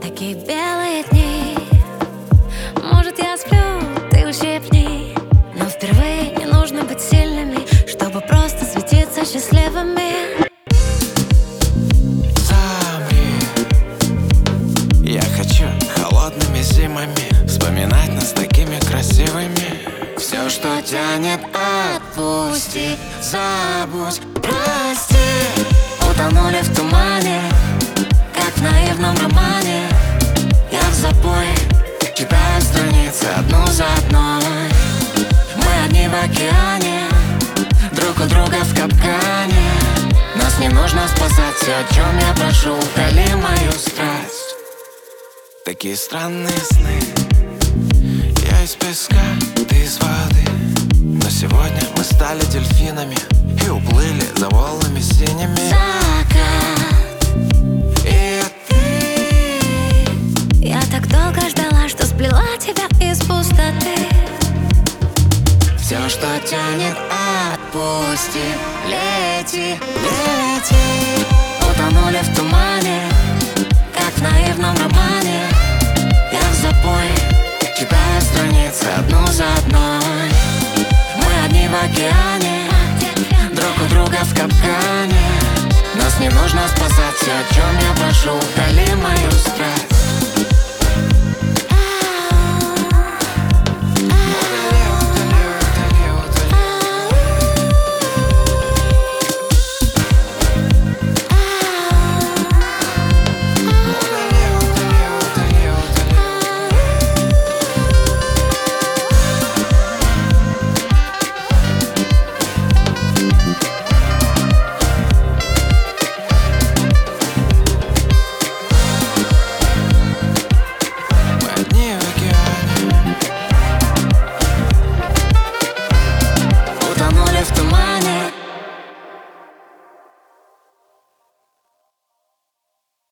Такие белые дни. Может, я сплю, ты ущипни. Но впервые не нужно быть сильными, чтобы просто светиться счастливыми. Замри. Я хочу холодными зимами вспоминать нас такими красивыми. Все, что тянет, отпусти, забудь, прости. Утонули в тумане, как в наивном романе. Я в запое читаю страницы одну за одной. Мы одни в океане, друг у друга в капкане. Нас не нужно спасать, все, о чем я прошу, утоли мою страсть. Такие странные сны. Я из песка, ты из воды. Но сегодня мы стали дельфинами и уплыли за волнами синими. Закат. И ты. Я так долго ждала, что сплела тебя из пустоты. Все, что тянет, отпусти. Лети, лети. Утонули в тумане, как в наивном романе. Я в запое читаю страницы одну за одной. Мы одни в океане, друг у друга в капкане. Нас не нужно спасать, все, о чем я прошу, утоли мою страсть.